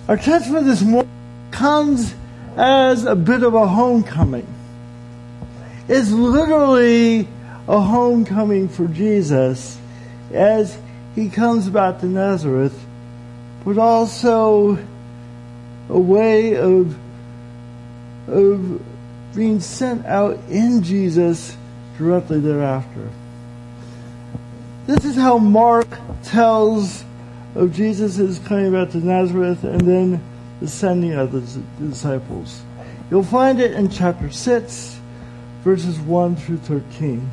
Our text for this morning comes as a bit of a homecoming. It's literally a homecoming for Jesus as he comes back to Nazareth, but also a way of being sent out in Jesus directly thereafter. This is how Mark tells of Jesus' coming back to Nazareth and then the sending of the disciples. You'll find it in chapter 6, verses 1 through 13.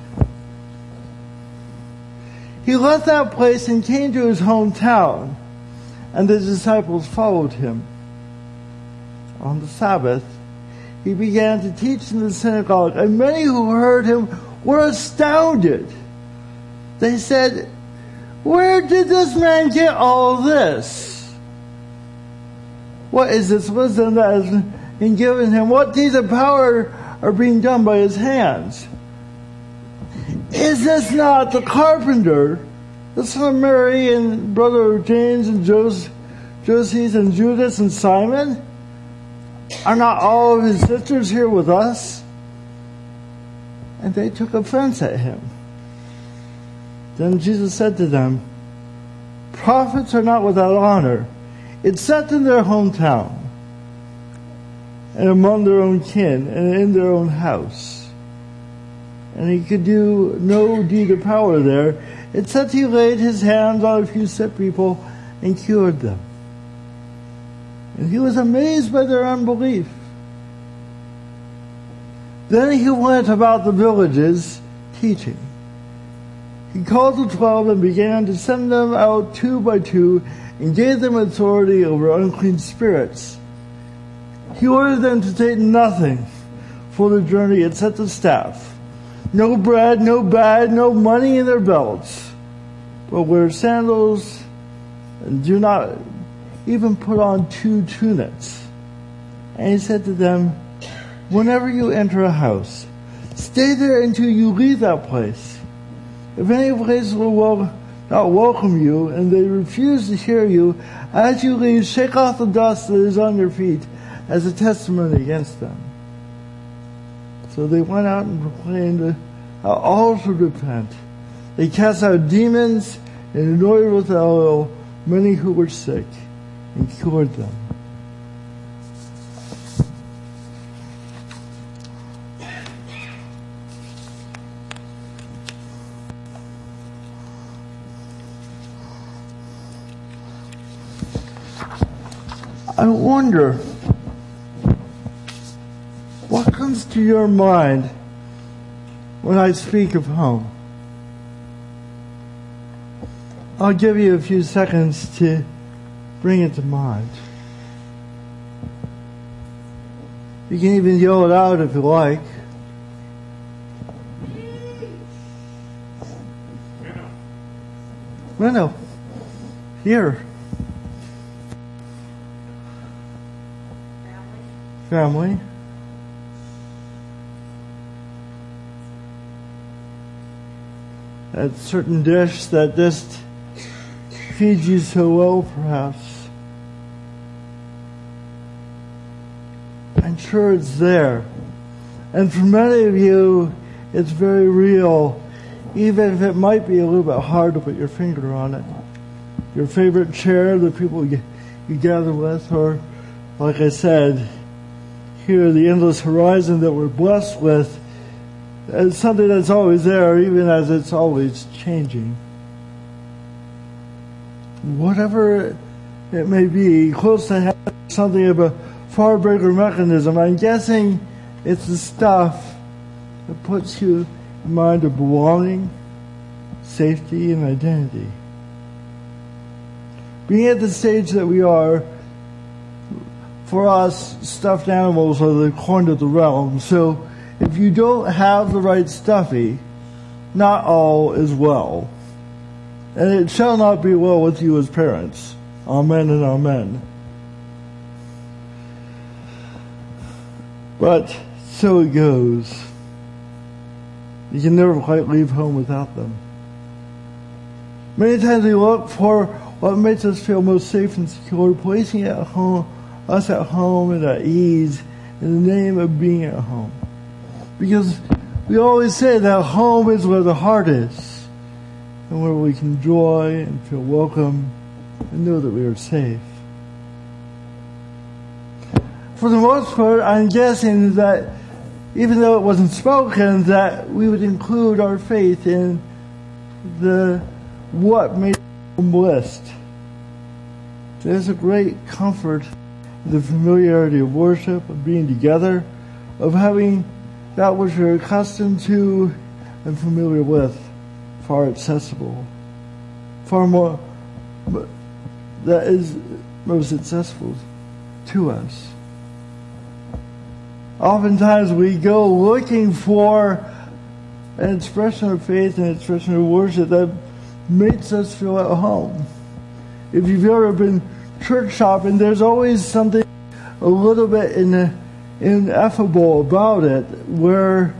He left that place and came to his hometown, and the disciples followed him. On the Sabbath, he began to teach in the synagogue, and many who heard him were astounded. They said, "Where did this man get all this? What is this wisdom that has been given him? What deeds of power are being done by his hands? Is this not the carpenter, the son of Mary and brother of James and Joseph and Judas and Simon? Are not all of his sisters here with us?" And they took offense at him. Then Jesus said to them, "Prophets are not without honor, except in their hometown, and among their own kin, and in their own house." And he could do no deed of power there, except he laid his hands on a few sick people and cured them. And he was amazed by their unbelief. Then he went about the villages teaching. He called the 12 and began to send them out 2 by 2 and gave them authority over unclean spirits. He ordered them to take nothing for the journey except a staff. No bread, no bag, no money in their belts, but wear sandals and do not even put on 2 tunics. And he said to them, "Whenever you enter a house, stay there until you leave that place. If any place will not welcome you, and they refuse to hear you, as you leave, shake off the dust that is on your feet as a testimony against them." So they went out and proclaimed how all should repent. They cast out demons and anointed with oil many who were sick and cured them. I wonder, what comes to your mind when I speak of home? I'll give you a few seconds to bring it to mind. You can even yell it out if you like. No, here. Family. That certain dish that just feeds you so well, perhaps. I'm sure it's there. And for many of you, it's very real, even if it might be a little bit hard to put your finger on it. Your favorite chair, the people you gather with, or, like I said, here, the endless horizon that we're blessed with, is something that's always there, even as it's always changing. Whatever it may be, close to having something of a far bigger mechanism, I'm guessing it's the stuff that puts you in mind of belonging, safety, and identity. Being at the stage that we are, for us, stuffed animals are the coin of the realm. So if you don't have the right stuffy, not all is well. And it shall not be well with you as parents. Amen and amen. But so it goes. You can never quite leave home without them. Many times we look for what makes us feel most safe and secure, placing us at home and at ease in the name of being at home. Because we always say that home is where the heart is, and where we can enjoy and feel welcome and know that we are safe. For the most part, I'm guessing that even though it wasn't spoken, that we would include our faith in the what made home list. There's a great comfort in the familiarity of worship, of being together, of having that which we're accustomed to and familiar with, far accessible, far more that is most accessible to us. Oftentimes we go looking for an expression of faith and an expression of worship that makes us feel at home. If you've ever been church shopping, there's always something a little bit ineffable about it, where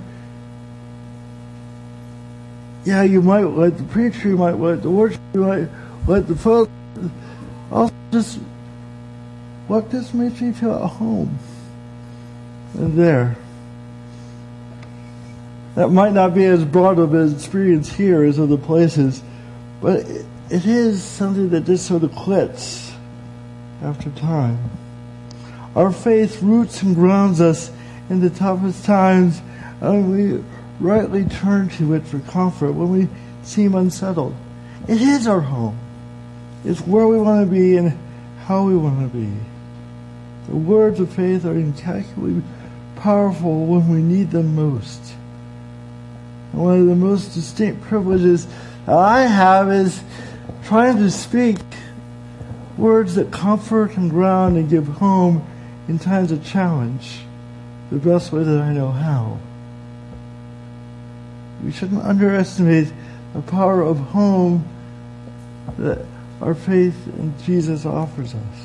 you might let the preacher, you might let the worship, you might let the folks, also just what this makes me feel at home. And there. That might not be as broad of an experience here as other places, but it is something that just sort of clicks after time. Our faith roots and grounds us in the toughest times, and we rightly turn to it for comfort when we seem unsettled. It is our home. It's where we want to be and how we want to be. The words of faith are incalculably powerful when we need them most. And one of the most distinct privileges that I have is trying to speak words that comfort and ground and give home in times of challenge, the best way that I know how. We shouldn't underestimate the power of home that our faith in Jesus offers us.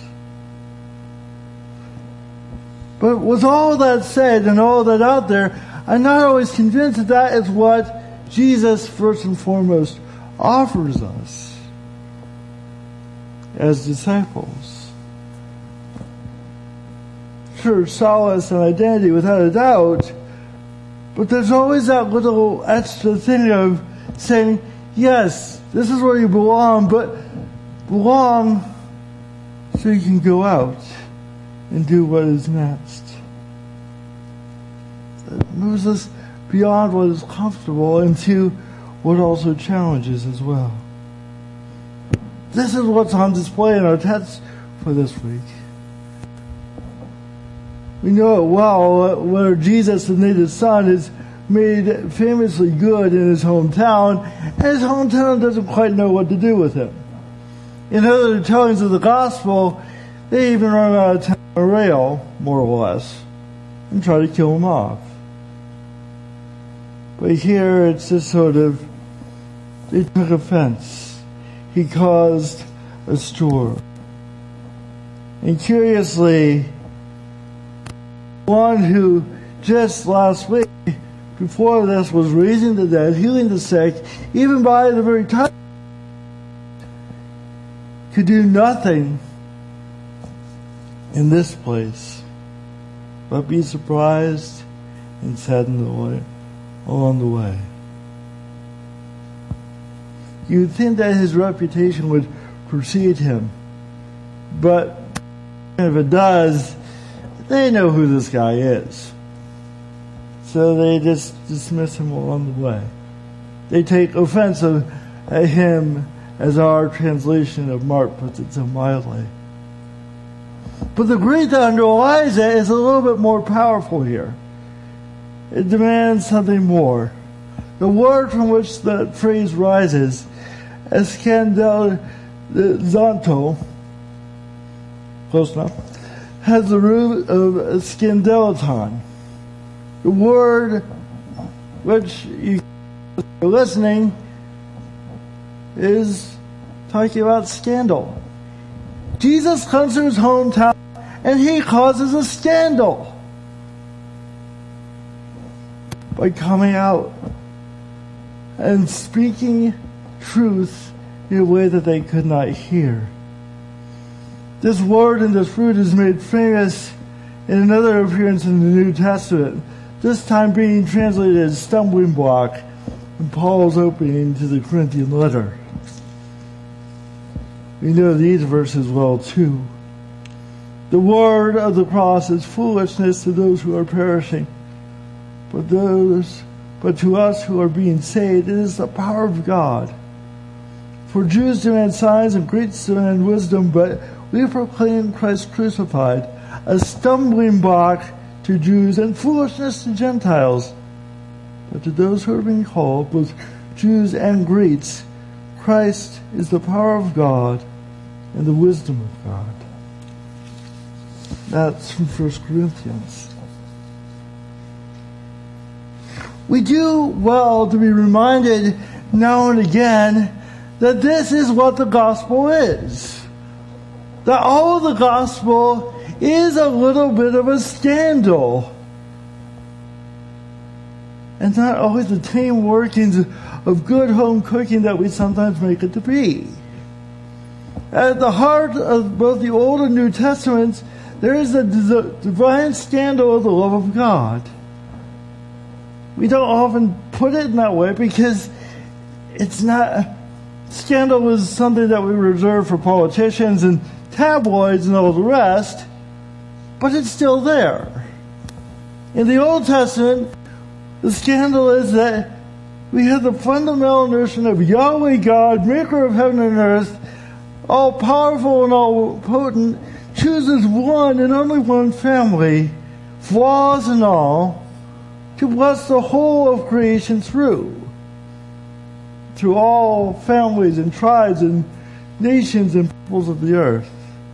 But with all that said and all that out there, I'm not always convinced that that is what Jesus first and foremost offers us as disciples. Sure, solace and identity without a doubt, but there's always that little extra thing of saying, yes, this is where you belong, but belong so you can go out and do what is next. It moves us beyond what is comfortable into what also challenges as well. This is what's on display in our text for this week. We know it well where Jesus, the native son, is made famously good in his hometown, and his hometown doesn't quite know what to do with him. In other tellings of the gospel, they even run out of town on a rail, more or less, and try to kill him off. But here it's just sort of, they took offense. He caused a stir. And curiously, one who just last week, before this, was raising the dead, healing the sick, even by the very touch, could do nothing in this place but be surprised and saddened along the way. You'd think that his reputation would precede him, but if it does, they know who this guy is. So they just dismiss him along the way. They take offense at him, as our translation of Mark puts it so mildly. But the Greek that underlies it is a little bit more powerful here. It demands something more. The word from which the phrase rises, skandalizanto, close enough, has the root of skandalaton. The word which you are listening is talking about scandal. Jesus comes to his hometown and he causes a scandal by coming out and speaking truth in a way that they could not hear. This word and this fruit is made famous in another appearance in the New Testament, this time being translated as stumbling block in Paul's opening to the Corinthian letter. We know these verses well too. The word of the cross is foolishness to those who are perishing, but to us who are being saved, it is the power of God. For Jews demand signs and Greeks demand wisdom, but we proclaim Christ crucified, a stumbling block to Jews and foolishness to Gentiles. But to those who are being called, both Jews and Greeks, Christ is the power of God and the wisdom of God. That's from 1 Corinthians. We do well to be reminded now and again that this is what the gospel is. That all of the gospel is a little bit of a scandal. And not always the tame workings of good home cooking that we sometimes make it to be. At the heart of both the Old and New Testaments, there is the divine scandal of the love of God. We don't often put it in that way because it's not... Scandal is something that we reserve for politicians and tabloids and all the rest, but it's still there. In the Old Testament, the scandal is that we have the fundamental notion of Yahweh God, maker of heaven and earth, all powerful and all potent, chooses one and only one family, flaws and all, to bless the whole of creation through all families and tribes and nations and peoples of the earth.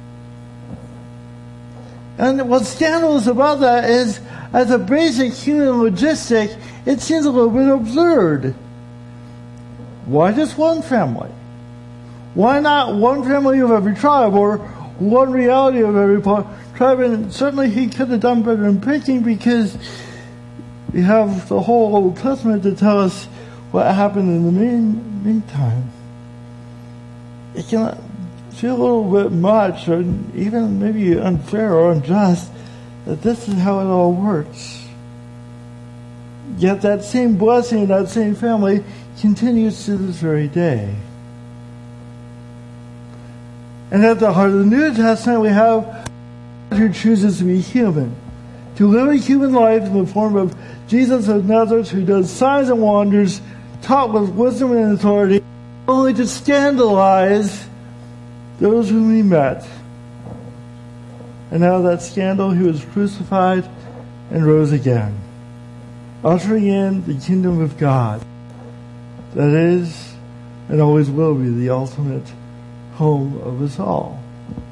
And what's scandalous about that is, as a basic human logistic, it seems a little bit absurd. Why just one family? Why not one family of every tribe, or one reality of every tribe? And certainly he could have done better in picking, because we have the whole Old Testament to tell us what happened in the meantime. It can feel a little bit much, or even maybe unfair or unjust, that this is how it all works. Yet that same blessing, that same family, continues to this very day. And at the heart of the New Testament, we have God who chooses to be human, to live a human life in the form of Jesus of Nazareth, who does signs and wonders, taught with wisdom and authority, only to scandalize those whom he met. And out of that scandal, he was crucified and rose again, ushering in the kingdom of God that is and always will be the ultimate home of us all.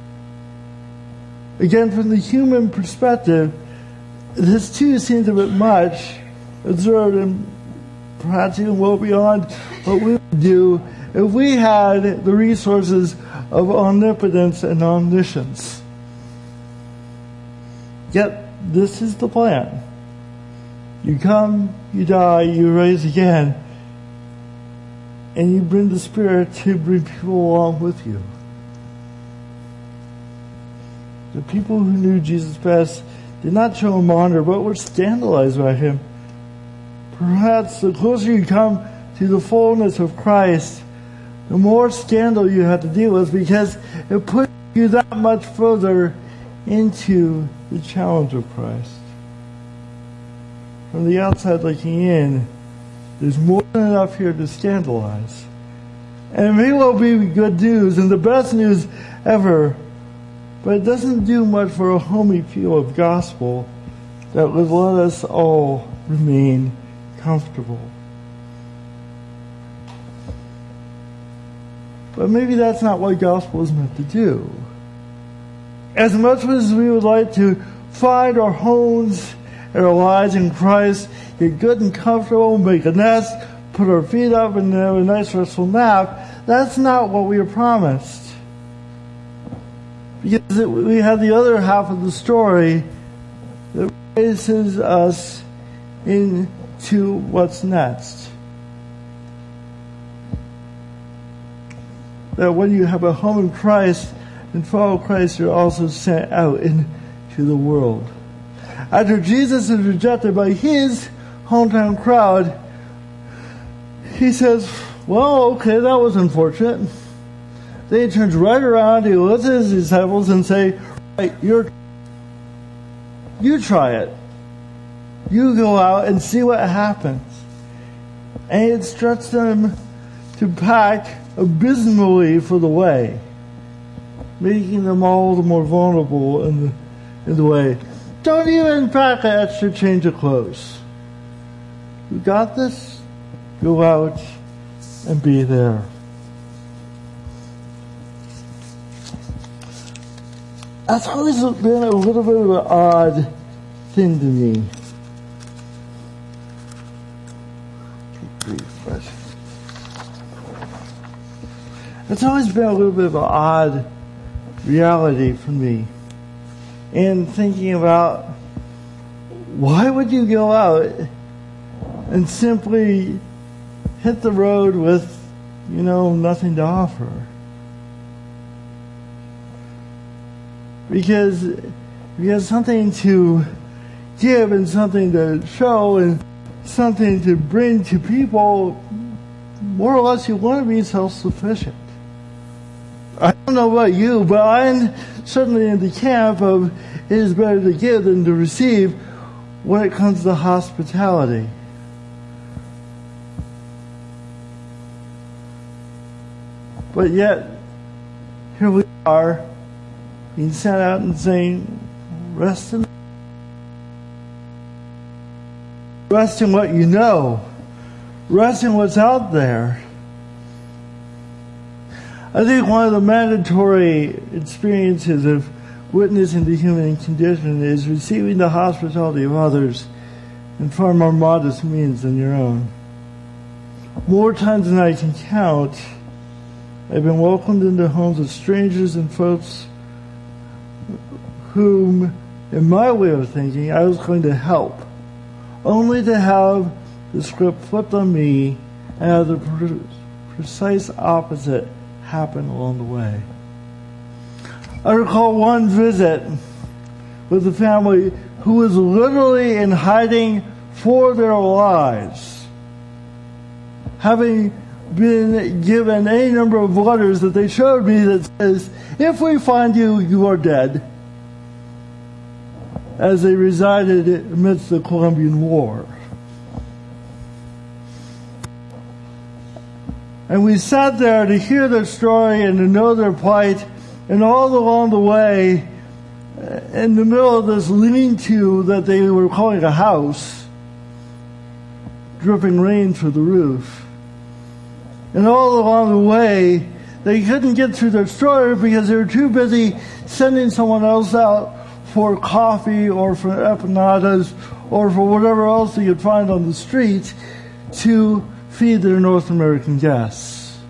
Again, from the human perspective, this too seems a bit much, absurd, and perhaps even well beyond what we would do if we had the resources of omnipotence and omniscience. Yet, this is the plan. You come, you die, you rise again, and you bring the Spirit to bring people along with you. The people who knew Jesus best did not show him honor, but were scandalized by him. Perhaps the closer you come to the fullness of Christ, the more scandal you have to deal with, because it puts you that much further into the challenge of Christ. From the outside looking in, there's more than enough here to scandalize. And it may well be good news and the best news ever, but it doesn't do much for a homey feel of gospel that would let us all remain comfortable. But maybe that's not what gospel is meant to do. As much as we would like to find our homes and our lives in Christ, get good and comfortable, make a nest, put our feet up and have a nice restful nap, that's not what we are promised. Because we have the other half of the story that raises us into what's next. that when you have a home in Christ and follow Christ, you're also sent out into the world. After Jesus is rejected by his hometown crowd, he says, well, okay, that was unfortunate. Then he turns right around, he looks at his disciples and say, right, you try it. You go out and see what happens. And he instructs them to pack abysmally for the way, making them all the more vulnerable in the way. Don't even pack an extra change of clothes. You got this? Go out and be there. That's always been a little bit of an odd thing to me. It's always been a little bit of an odd reality for me. And thinking about, why would you go out and simply hit the road with, nothing to offer? Because you have something to give and something to show and something to bring to people, more or less you want to be self-sufficient. I don't know about you, but I'm certainly in the camp of it is better to give than to receive when it comes to hospitality. But yet, here we are, being sent out and saying, rest in what you know. Rest in what's out there. I think one of the mandatory experiences of witnessing the human condition is receiving the hospitality of others in far more modest means than your own. More times than I can count, I've been welcomed into homes of strangers and folks whom, in my way of thinking, I was going to help, only to have the script flipped on me and have the precise opposite happen along the way. I recall one visit with a family who was literally in hiding for their lives, having been given any number of letters that they showed me that says, if we find you, you are dead, as they resided amidst the Colombian War. And we sat there to hear their story and to know their plight, and all along the way, in the middle of this lean-to that they were calling a house, dripping rain through the roof. And all along the way, they couldn't get through their story because they were too busy sending someone else out for coffee or for empanadas or for whatever else they could find on the street to feed their North American guests,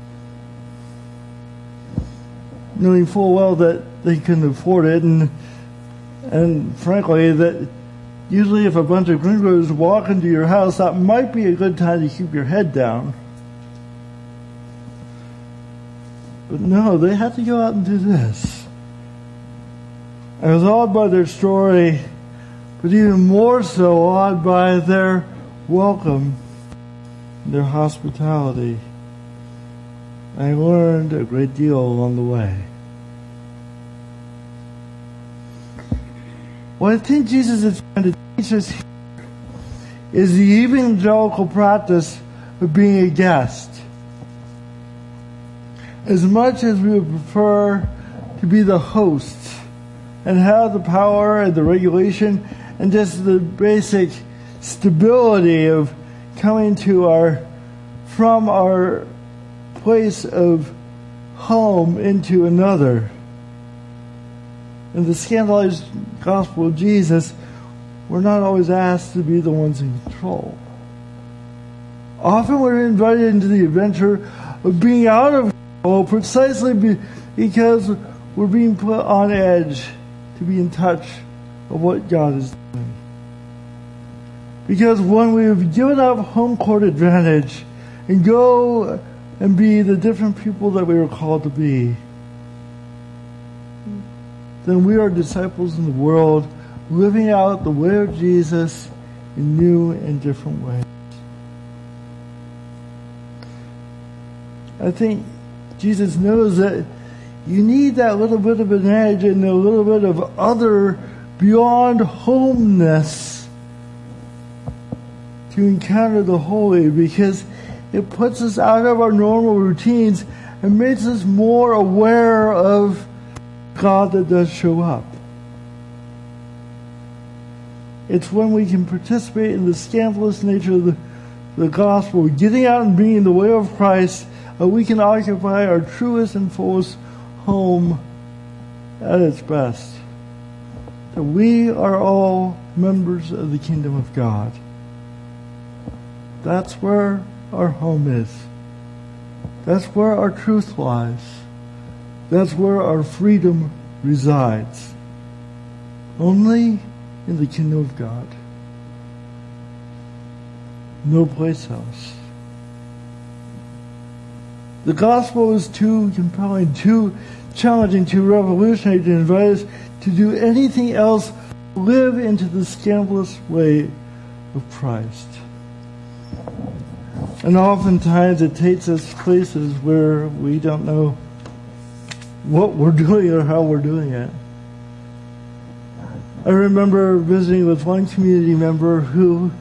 knowing full well that they couldn't afford it, and frankly that usually if a bunch of gringos walk into your house, that might be a good time to keep your head down. But no, they had to go out and do this. I was awed by their story, but even more so awed by their welcome, their hospitality. I learned a great deal along the way. What I think Jesus is trying to teach us here is the evangelical practice of being a guest. As much as we would prefer to be the host and have the power and the regulation and just the basic stability of coming to from our place of home into another. In the scandalized gospel of Jesus, we're not always asked to be the ones in control. Often we're invited into the adventure of being out of control precisely because we're being put on edge to be in touch of what God is doing. Because when we've given up home court advantage and go and be the different people that we are called to be, then we are disciples in the world, living out the way of Jesus in new and different ways. I think Jesus knows that you need that little bit of an edge and a little bit of other beyond homeness to encounter the holy, because it puts us out of our normal routines and makes us more aware of God that does show up. It's when we can participate in the scandalous nature of the gospel, getting out and being the way of Christ, that we can occupy our truest and fullest home at its best. That we are all members of the kingdom of God. That's where our home is. That's where our truth lies. That's where our freedom resides. Only in the kingdom of God. No place else. The gospel is too compelling, too challenging, too revolutionary to invite us to do anything else, live into the scandalous way of Christ. And oftentimes it takes us places where we don't know what we're doing or how we're doing it. I remember visiting with one community member who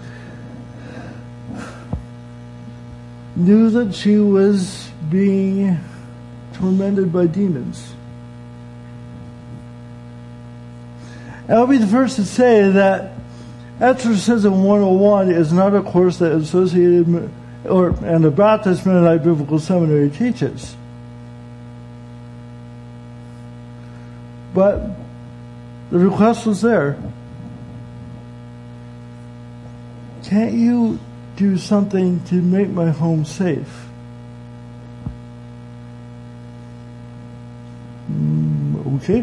knew that she was being tormented by demons. And I'll be the first to say that Exorcism 101 is not a course that Associated and the Baptist Mennonite Biblical Seminary teaches. But the request was there. Can't you do something to make my home safe? Okay.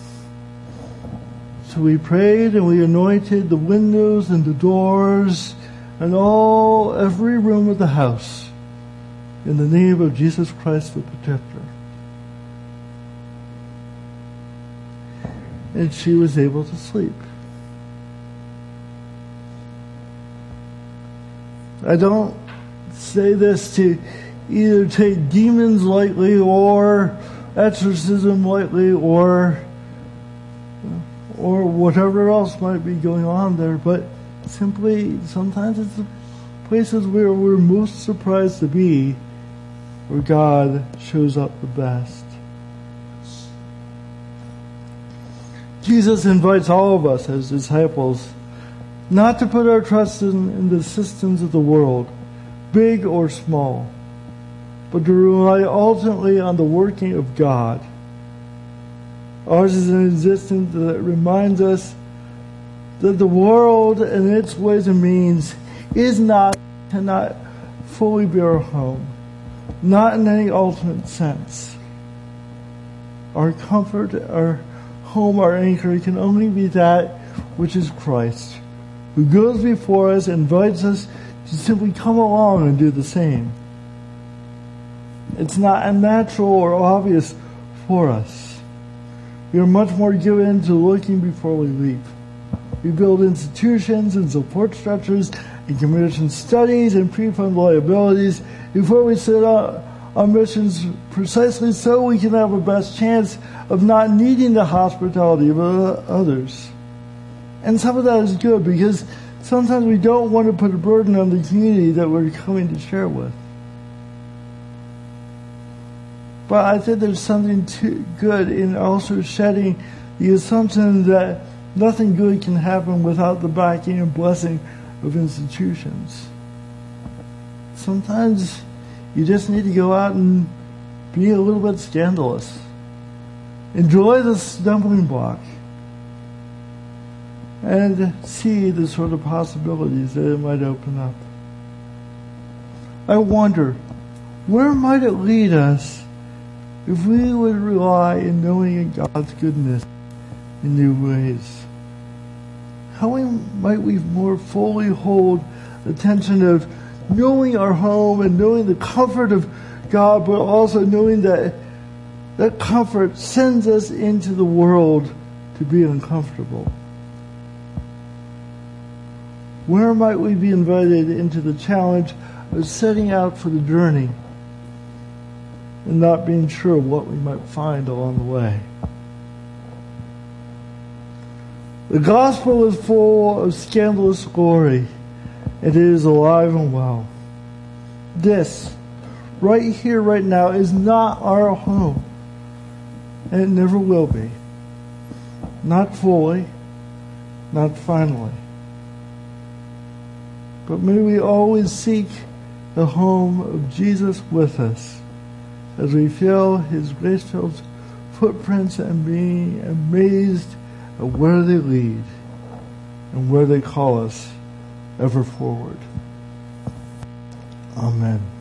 So we prayed and we anointed the windows and the doors and every room of the house in the name of Jesus Christ the Protector. And she was able to sleep. I don't say this to either take demons lightly or exorcism lightly or whatever else might be going on there, but simply sometimes it's the places where we're most surprised to be where God shows up the best. Jesus invites all of us as disciples not to put our trust in the systems of the world, big or small, but to rely ultimately on the working of God. Ours is an existence that reminds us that the world and its ways and means cannot fully be our home, not in any ultimate sense. Our comfort, our home, our anchor can only be that which is Christ, who goes before us and invites us to simply come along and do the same. It's not unnatural or obvious for us. We are much more given to looking before we leap. We build institutions and support structures and commission studies and pre-fund liabilities before we set out on missions precisely so we can have a best chance of not needing the hospitality of others. And some of that is good because sometimes we don't want to put a burden on the community that we're coming to share with. But I think there's something too good in also shedding the assumption that nothing good can happen without the backing and blessing of institutions. Sometimes you just need to go out and be a little bit scandalous. Enjoy the stumbling block. And see the sort of possibilities that it might open up. I wonder, where might it lead us if we would rely in knowing God's goodness in new ways? How might we more fully hold the tension of knowing our home and knowing the comfort of God, but also knowing that comfort sends us into the world to be uncomfortable. Where might we be invited into the challenge of setting out for the journey and not being sure what we might find along the way? The gospel is full of scandalous glory, and it is alive and well. This, right here, right now, is not our home, and it never will be. Not fully, not finally. But may we always seek the home of Jesus with us as we feel his grace-filled footprints and being amazed at where they lead and where they call us ever forward. Amen.